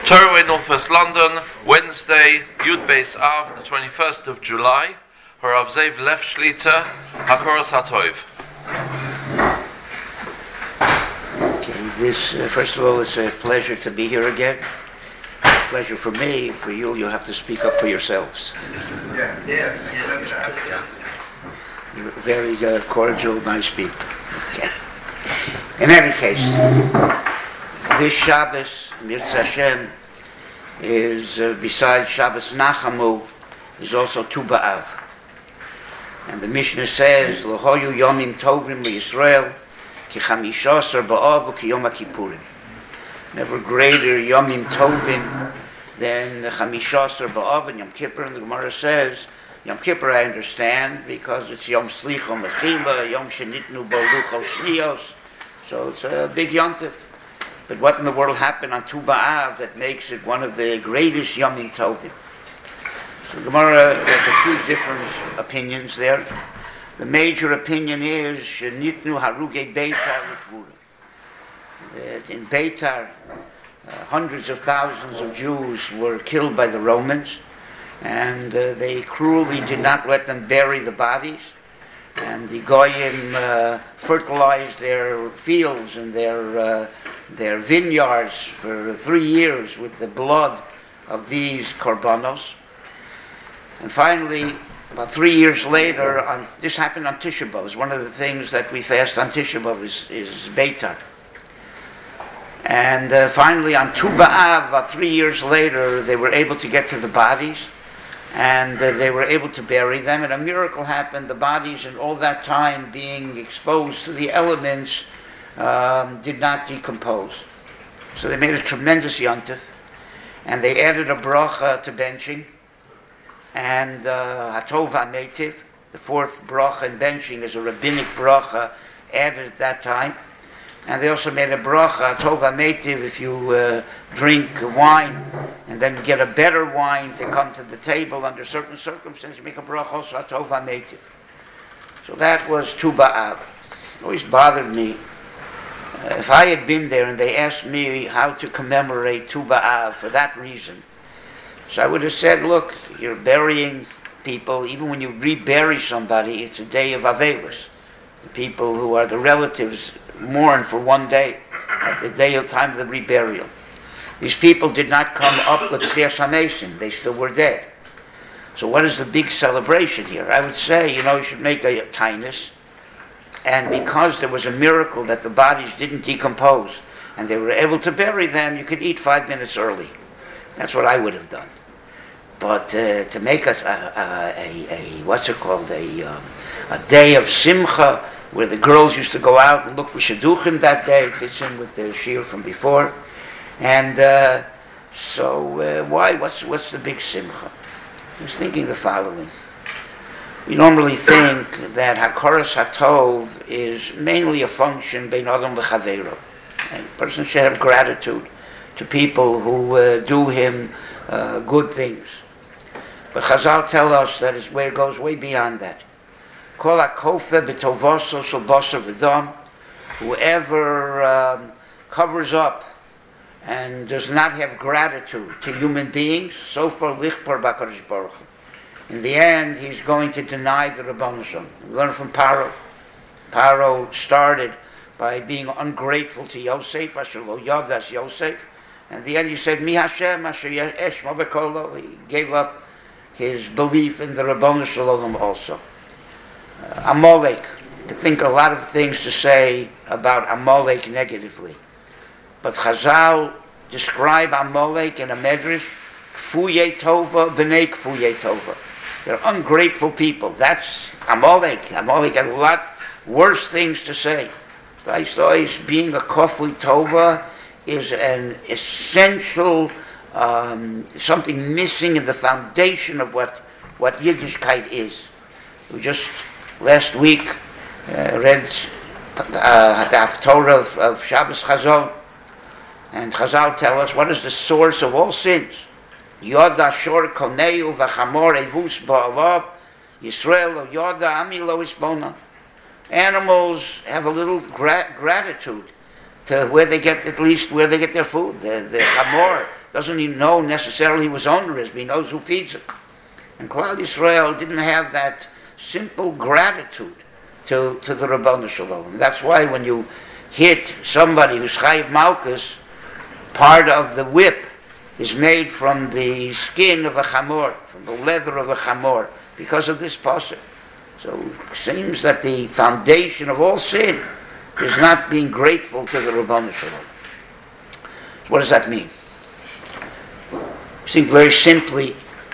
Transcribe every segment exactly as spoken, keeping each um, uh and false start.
Torah Northwest London, Wednesday, Yud Beis Av, the twenty-first of July. Harav Zev Lef Shlita, Hakoros HaTov. Okay, this, uh, first of all, it's a pleasure to be here again. Pleasure for me. For you, you'll have to speak up for yourselves. Yeah, yeah, yeah. You're very uh, cordial, nice people. Okay. In any case, this Shabbos, Mirza Hashem, is, uh, besides Shabbos Nachamu, is also Tu B'Av. And the Mishnah says, L'hoyu yomim tovim l'Yisrael, ki chamishasar ba'av ki yom HaKippurim. Never greater yomim tovim than chamishasar ba'av and Yom Kippur. And the Gemara says, Yom Kippur I understand, because it's Yom Slichom Mechila, Yom Shenitnu Bo Luchos Shnios. So it's a big yontif. But what in the world happened on Tu B'Av that makes it one of the greatest Yomim Tovim? So Gemara has a few different opinions there. The major opinion is Shenitnu Haruge Beitar L'Tvura. That in Beitar, uh, hundreds of thousands of Jews were killed by the Romans, and uh, they cruelly did not let them bury the bodies. And the Goyim uh, fertilized their fields and their uh, their vineyards for three years with the blood of these korbanos. And finally, about three years later, on, this happened on Tisha B'Av. One of the things that we fast on Tisha B'Av is, is Beitar. And uh, finally, on Tu B'Av, about three years later, they were able to get to the bodies, and uh, they were able to bury them. And a miracle happened. The bodies, in all that time being exposed to the elements, um, did not decompose. So they made a tremendous yontif, and they added a bracha to benching, and uh, Hatov HaMeitiv, the fourth bracha in benching, is a rabbinic bracha added at that time. And they also made a bracha, Hatov HaMeitiv, if you uh, drink wine and then get a better wine to come to the table under certain circumstances, you make a bracha also, Hatov HaMeitiv. So that was Tu B'Av. It always bothered me. Uh, if I had been there and they asked me how to commemorate Tu B'Av for that reason, so I would have said, look, you're burying people. Even when you rebury somebody, it's a day of Avelis. The people who are the relatives mourn for one day, at the day of time of the reburial. These people did not come up with Tzvias HaMesim. They still were dead. So what is the big celebration here? I would say, you know, you should make a tainus. And because there was a miracle that the bodies didn't decompose and they were able to bury them, you could eat five minutes early. That's what I would have done. But uh, to make us a, a, a, a, what's it called, a, um, a day of simcha, where the girls used to go out and look for shidduchim that day, fits in with the shir from before. And uh, so uh, why, what's, what's the big simcha? I was thinking the following. We normally think that Hakoros HaTov is mainly a function bein adam v'chaveiro. A person should have gratitude to people who uh, do him uh, good things. But Chazal tell us that it's where it goes way beyond that. Kol hakofe b'tovoso shel basar v'dam, whoever um, covers up and does not have gratitude to human beings, so for lichpar b'akadosh baruch hu. In the end, he's going to deny the Rabbanu Shalom. We learn from Paro. Paro started by being ungrateful to Yosef, asher lo yadas Yosef, and in the end he said, Mi Hashem asher yeshma b'kolo. He gave up his belief in the Rabbanu Shalom also. Uh, Amalek, to think a lot of things to say about Amalek negatively. But Chazal describe Amalek in a medrash, Kfuye Tova, B'nei Kfuye Tova. They're ungrateful people. That's Amalek. Amalek had a lot worse things to say. But I saw as being a Kofui Tova is an essential, um, something missing in the foundation of what, what Yiddishkeit is. We just last week uh, read uh, the Haftorah of, of Shabbos Chazon, and Chazal tell us what is the source of all sins. Yoda shor koneu v'chamor evus ba'alav Yisrael yoda ami lo isbona. Animals have a little gra- gratitude to where they get, at least where they get their food. The, the chamor, doesn't even know necessarily who his owner is, but he knows who feeds him. And Klal Yisrael didn't have that simple gratitude to, to the Rabbanu Shalom. That's why when you hit somebody who's Chayiv Malkus, part of the whip is made from the skin of a chamor, from the leather of a chamor, because of this pasuk. So it seems that the foundation of all sin is not being grateful to the Rabbanu Shalom. What does that mean? I think very simply,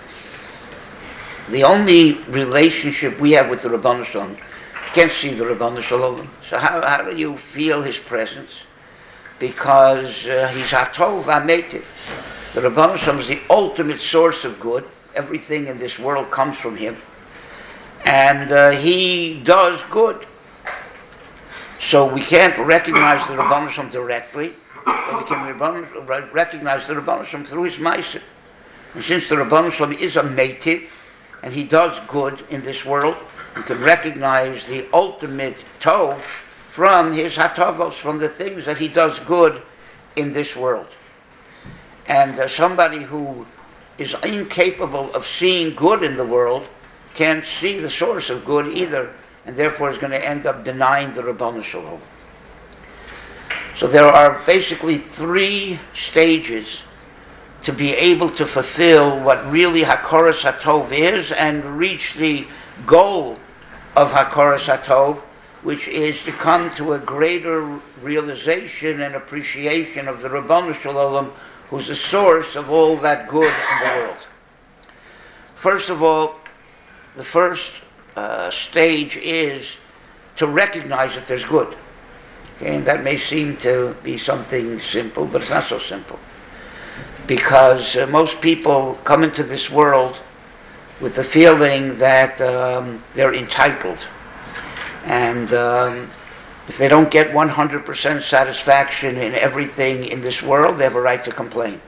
the only relationship we have with the Rabbanu Shalom, you can't see the Rabbanu Shalom. So how, how do you feel his presence? Because uh, he's Hatov HaMeitiv. The Rabbanu Shalom is the ultimate source of good. Everything in this world comes from him. And uh, he does good. So we can't recognize the Rabbanu Shalom directly, but we can recognize the Rabbanu Shalom through his Ma'aseh. And since the Rabbanu Shalom is a Meitiv, and he does good in this world, we can recognize the ultimate Tov from his Hatavos, from the things that he does good in this world. And uh, somebody who is incapable of seeing good in the world can't see the source of good either, and therefore is going to end up denying the Rabbanu Shalom. So there are basically three stages to be able to fulfill what really Hakoras HaTov is and reach the goal of Hakoras HaTov, which is to come to a greater realization and appreciation of the Rabbanu Shalom, who's the source of all that good in the world. First of all, the first uh, stage is to recognize that there's good. Okay, and that may seem to be something simple, but it's not so simple. Because uh, most people come into this world with the feeling that um, they're entitled. And um, if they don't get one hundred percent satisfaction in everything in this world, they have a right to complain.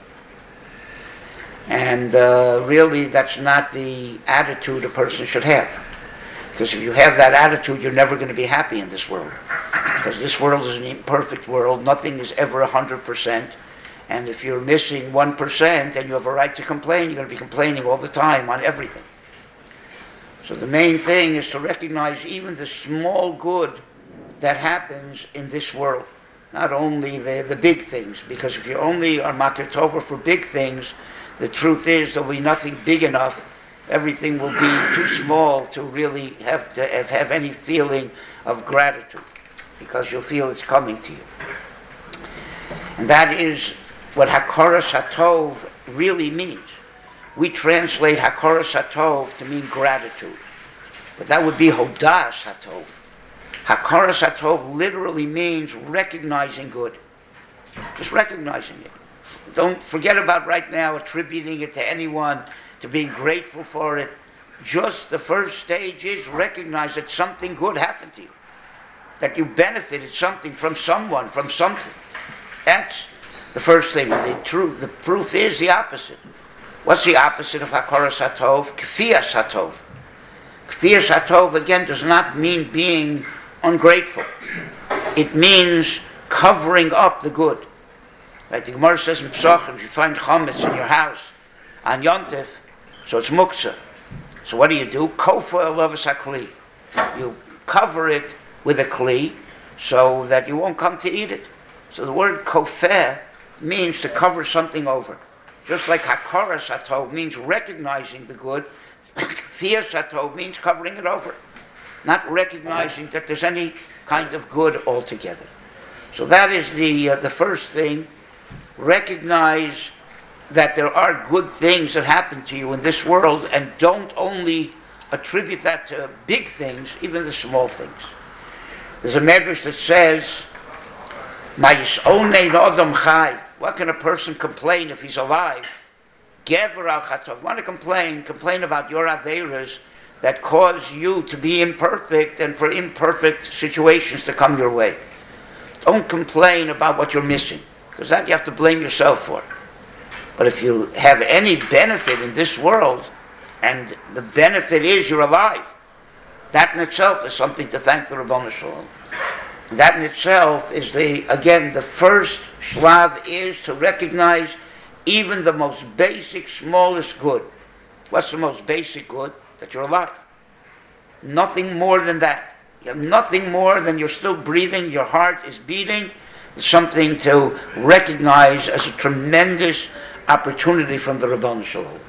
And uh, really, that's not the attitude a person should have. Because if you have that attitude, you're never going to be happy in this world. Because this world is an imperfect world. Nothing is ever one hundred percent. And if you're missing one percent and you have a right to complain, you're going to be complaining all the time on everything. So the main thing is to recognize even the small good that happens in this world. Not only the, the big things, because if you only are makir tova for big things, the truth is there will be nothing big enough. Everything will be too small to really have to have, have any feeling of gratitude, because you'll feel it's coming to you. And that is what Hakoras HaTov really means. We translate Hakoras HaTov to mean gratitude, but that would be Hodas HaTov. Hakoras HaTov literally means recognizing good. Just recognizing it. Don't forget about right now attributing it to anyone, to being grateful for it. Just the first stage is recognize that something good happened to you. That you benefited something from someone, from something. That's the first thing. The truth, the proof is the opposite. What's the opposite of Hakoras HaTov? Kfiyas HaTov. Kfiyas HaTov, again, does not mean being ungrateful. It means covering up the good. Right? The Gemara says in Pesachim, if you find chametz in your house on Yontif, so it's muktzah. So what do you do? Kofa elavas hakli. You cover it with a kli so that you won't come to eat it. So the word kofeh means to cover something over. Just like Hakoras HaTov means recognizing the good, Kfiyas HaTov means covering it over. Not recognizing that there's any kind of good altogether. So that is the uh, the first thing. Recognize that there are good things that happen to you in this world, and don't only attribute that to big things, even the small things. There's a medrash that says, what can a person complain if he's alive? Gever al chatov. Want to complain? Complain about your aveiros that cause you to be imperfect and for imperfect situations to come your way. Don't complain about what you're missing, because that you have to blame yourself for. But if you have any benefit in this world, and the benefit is you're alive, that in itself is something to thank the Rabbanu Shalom. That in itself is the, again, the first shlav is to recognize even the most basic, smallest good. What's the most basic good? That you're alive. Nothing more than that. You have nothing more than you're still breathing, your heart is beating. It's something to recognize as a tremendous opportunity from the Ribono Shel Olam.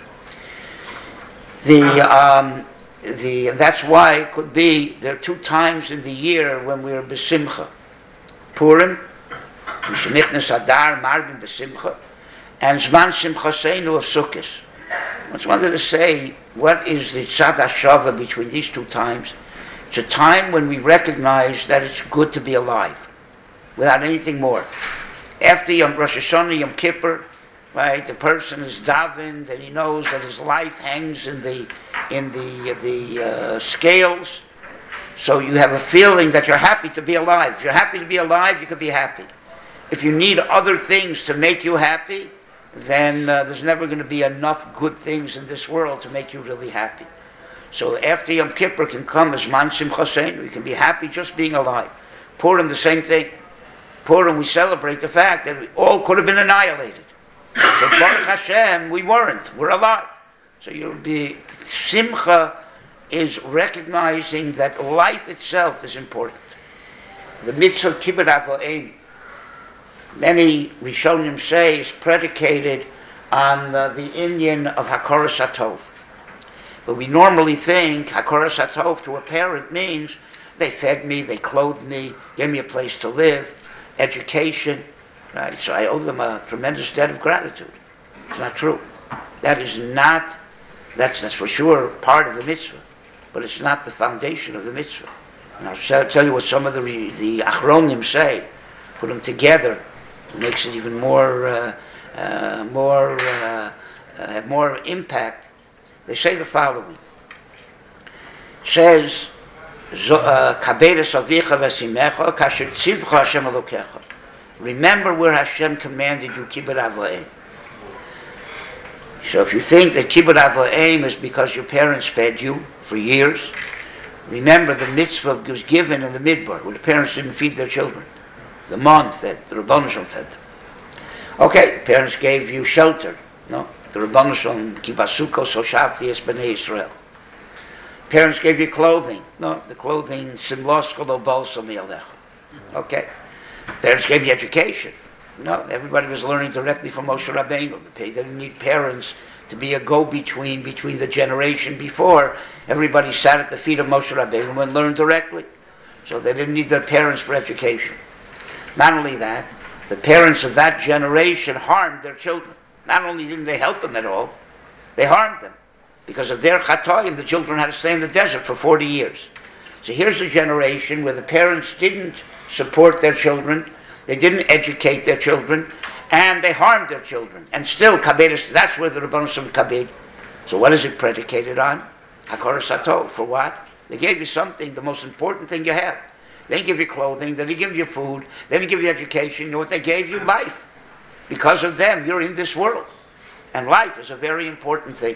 The, um, the, that's why it could be, there are two times in the year when we are besimcha. Purim, Mishenichnes Adar, Marbin besimcha, and Zman Simchaseinu of Sukkot. I just wanted to say, what is the tzad hashava between these two times? It's a time when we recognize that it's good to be alive, without anything more. After Yom Rosh Hashanah, Yom Kippur, right, the person is davened and he knows that his life hangs in the in the the uh, scales. So you have a feeling that you're happy to be alive. If you're happy to be alive, you can be happy. If you need other things to make you happy, then uh, there's never going to be enough good things in this world to make you really happy. So after Yom Kippur can come as Man Simchaseinu, we can be happy just being alive. Purim, the same thing. Purim, we celebrate the fact that we all could have been annihilated. So Baruch Hashem, we weren't. We're alive. So you'll be, Simcha is recognizing that life itself is important. The mitzvah Kibbud Avoim, many Rishonim say, is predicated on uh, the Indian of Hakoras HaTov. But we normally think Hakoras HaTov to a parent means they fed me, they clothed me, gave me a place to live, education, right? So I owe them a tremendous debt of gratitude. It's not true. That is not, that's, that's for sure part of the mitzvah, but it's not the foundation of the mitzvah. And I'll tell you what some of the, the Achronim say, put them together, it makes it even more, uh, uh, more, uh, uh, have more impact. They say the following. It says, Kaberes avicha v'simecha kasher tzivcha Hashem elokecha. Remember where Hashem commanded you Kibbud Avoim. So if you think that Kibbud Avoim is because your parents fed you for years, remember the mitzvah was given in the Midbar, where the parents didn't feed their children. The month that the Ribono Shel Olam fed them. Okay, parents gave you shelter. No, the Ribono Shel Olam kibasuko so shavti es bnei Yisrael. Parents gave you clothing. No, the clothing simlosko lo bolso mialecha. Okay. Parents gave you education. No, everybody was learning directly from Moshe Rabbeinu. They didn't need parents to be a go-between between the generation before. Everybody sat at the feet of Moshe Rabbeinu and learned directly. So they didn't need their parents for education. Not only that, the parents of that generation harmed their children. Not only didn't they help them at all, they harmed them. Because of their chatoim, the children had to stay in the desert for forty years. So here's a generation where the parents didn't support their children, they didn't educate their children, and they harmed their children. And still, kabed, that's where the Ribono Shel Olam kabed. So what is it predicated on? Hakoras HaTov. For what? They gave you something, the most important thing you have. They didn't give you clothing, they didn't give you food, they didn't give you education. You know what they gave you? Life. Because of them, you're in this world. And life is a very important thing.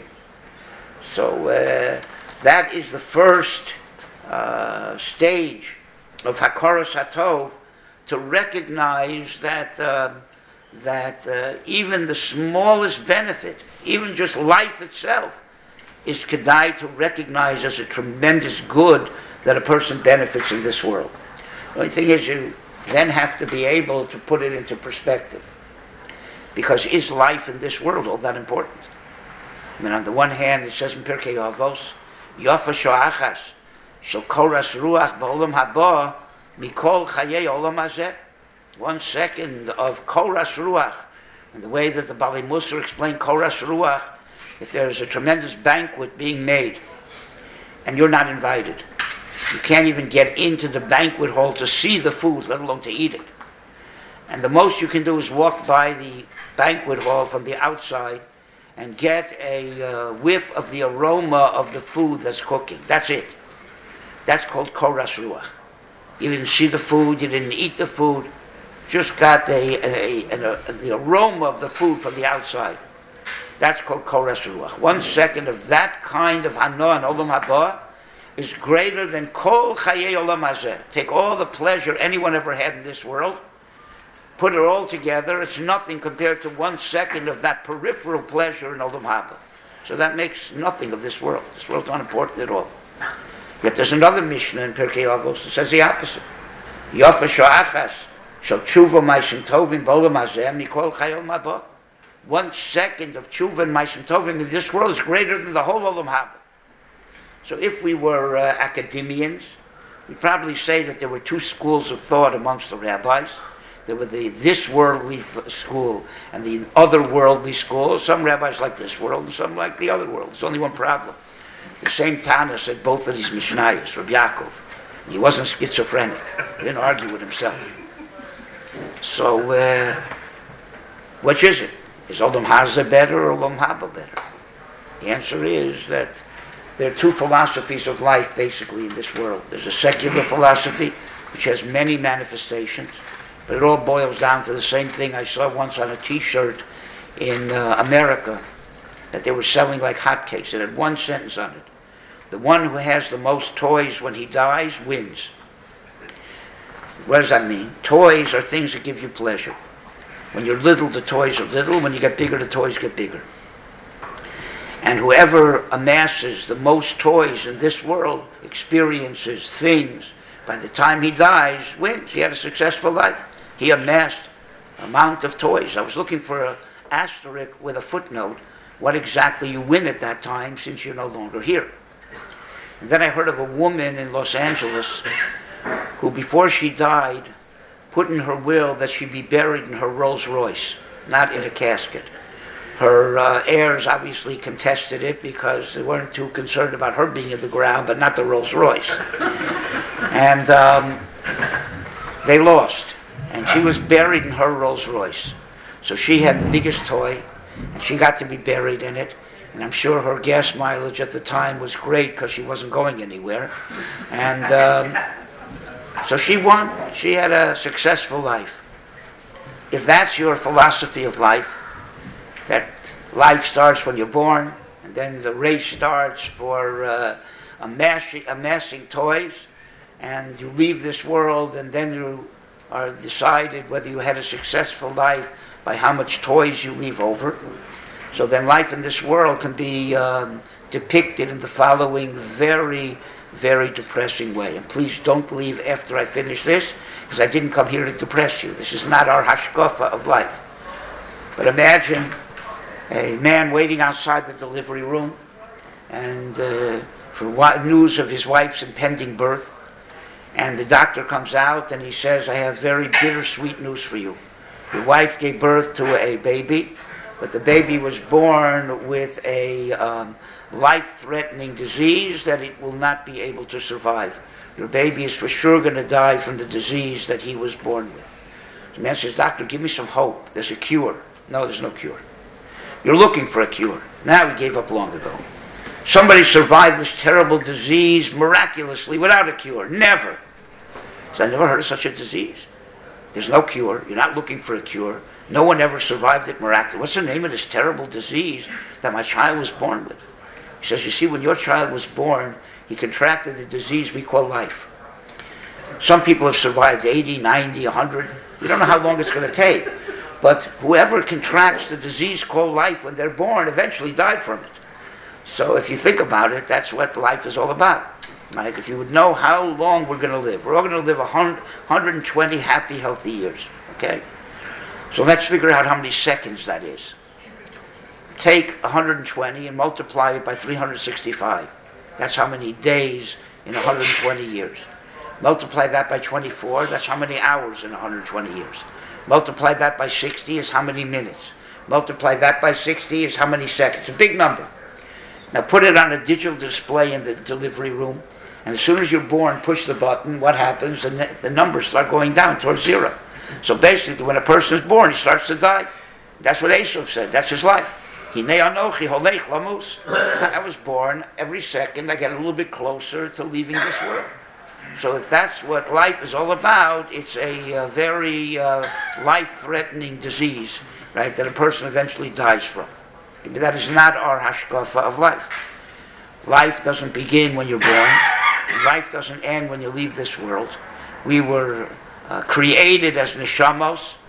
So uh, that is the first uh, stage of Hakoras HaTov, to recognize that uh, that uh, even the smallest benefit, even just life itself, is kedai to recognize as a tremendous good that a person benefits in this world. The only thing is, you then have to be able to put it into perspective. Because is life in this world all that important? I mean, on the one hand, it says in Pirkei Avos, Yofa shoachas, shel koras ruach ba'olam haba, mikol chayei olam hazeh. One second of koras ruach. And the way that the Bali Musar explained koras ruach, if there is a tremendous banquet being made, and you're not invited, you can't even get into the banquet hall to see the food, let alone to eat it. And the most you can do is walk by the banquet hall from the outside and get a uh, whiff of the aroma of the food that's cooking. That's it. That's called koras ruach. You didn't see the food, you didn't eat the food, just got a, a, a, a, the aroma of the food from the outside. That's called koras ruach. One second of that kind of hana and olam haba is greater than kol chayei olam hazeh. Take all the pleasure anyone ever had in this world, put it all together, it's nothing compared to one second of that peripheral pleasure in Olam Haba. So that makes nothing of this world. This world's not important at all. Yet there's another Mishnah in Pirkei Avos that says the opposite. Yofa sha'achas shal tshuva ma'asim tovim b'olam hazeh mikol chayil mabah. One second of tshuva and ma'asim tovim in this world is greater than the whole Olam Haba. So if we were uh, academians, we'd probably say that there were two schools of thought amongst the rabbis. There were the this worldly school and the otherworldly school. Some rabbis like this world and some like the other world. There's only one problem. The same Tana said both of these Mishnayos, Rabbi Yaakov. He wasn't schizophrenic. He didn't argue with himself. So, uh, which is it? Is Olam Hazeh better or Olam Haba better? The answer is that there are two philosophies of life basically in this world. There's a secular philosophy which has many manifestations, but it all boils down to the same thing. I saw once on a T-shirt in uh, America that they were selling like hotcakes. It had one sentence on it. The one who has the most toys when he dies wins. What does that mean? Toys are things that give you pleasure. When you're little, the toys are little. When you get bigger, the toys get bigger. And whoever amasses the most toys in this world, experiences, things, by the time he dies, wins. He had a successful life. He amassed an amount of toys. I was looking for an asterisk with a footnote, what exactly you win at that time since you're no longer here. And then I heard of a woman in Los Angeles who, before she died, put in her will that she be buried in her Rolls Royce, not in a casket. Her uh, heirs obviously contested it because they weren't too concerned about her being in the ground, but not the Rolls Royce. And um, they lost. And she was buried in her Rolls Royce. So she had the biggest toy, and she got to be buried in it. And I'm sure her gas mileage at the time was great because she wasn't going anywhere. And um, so she won. She had a successful life. If that's your philosophy of life, that life starts when you're born, and then the race starts for uh, amassing, amassing toys, and you leave this world, and then you are decided whether you had a successful life by how much toys you leave over. So then life in this world can be um, depicted in the following very, very depressing way. And please don't leave after I finish this, because I didn't come here to depress you. This is not our hashkafa of life. But imagine a man waiting outside the delivery room and uh, for wa- news of his wife's impending birth. And the doctor comes out and he says, I have very bittersweet news for you. Your wife gave birth to a baby, but the baby was born with a um, life-threatening disease that it will not be able to survive. Your baby is for sure going to die from the disease that he was born with. The man says, doctor, give me some hope. There's a cure. No, there's no cure. You're looking for a cure. Now he gave up long ago. Somebody survived this terrible disease miraculously without a cure. Never. So I never heard of such a disease. There's no cure. You're not looking for a cure. No one ever survived it miraculously. What's the name of this terrible disease that my child was born with? He says, you see, when your child was born, he contracted the disease we call life. Some people have survived eighty, ninety, one hundred. You don't know how long it's going to take. But whoever contracts the disease called life when they're born eventually died from it. So if you think about it, that's what life is all about. Right? If you would know how long we're going to live, we're all going to live one hundred twenty happy, healthy years. Okay? So let's figure out how many seconds that is. Take one hundred twenty and multiply it by three hundred sixty-five. That's how many days in one hundred twenty years. Multiply that by twenty-four, that's how many hours in one hundred twenty years. Multiply that by sixty is how many minutes. Multiply that by sixty is how many seconds. A big number. Now put it on a digital display in the delivery room, and as soon as you're born, push the button, what happens? The, ne- the numbers start going down towards zero. So basically, when a person is born, he starts to die. That's what Esav said. That's his life. Hinei anochi holech lamus. I was born. Every second, I get a little bit closer to leaving this world. So if that's what life is all about, it's a uh, very uh, life-threatening disease, right, that a person eventually dies from. That is not our hashkafa of life. Life doesn't begin when you're born. Life doesn't end when you leave this world. We were uh, created as neshamos,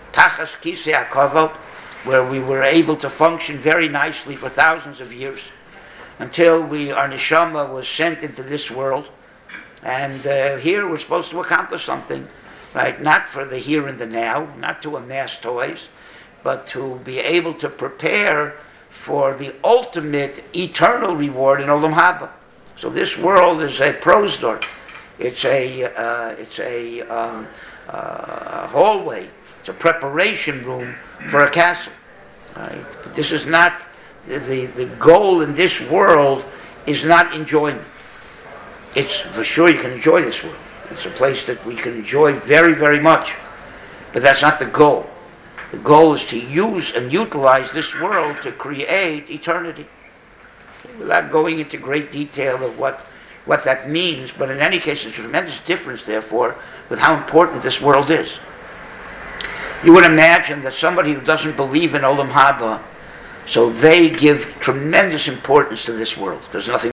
Tachas Kisei HaKavod, where we were able to function very nicely for thousands of years until we, our neshama was sent into this world. And uh, here we're supposed to accomplish something, right? Not for the here and the now, not to amass toys, but to be able to prepare for the ultimate eternal reward in Olam Haba. So this world is a prosdor. It's a uh, it's a um, uh, hallway. It's a preparation room for a castle. Right? But this is not the the goal in this world is not enjoyment. It's for sure you can enjoy this world. It's a place that we can enjoy very, very much. But that's not the goal. The goal is to use and utilize this world to create eternity. Without going into great detail of what, what that means, but in any case, there's a tremendous difference, therefore, with how important this world is. You would imagine that somebody who doesn't believe in Olam Haba, so they give tremendous importance to this world. There's nothing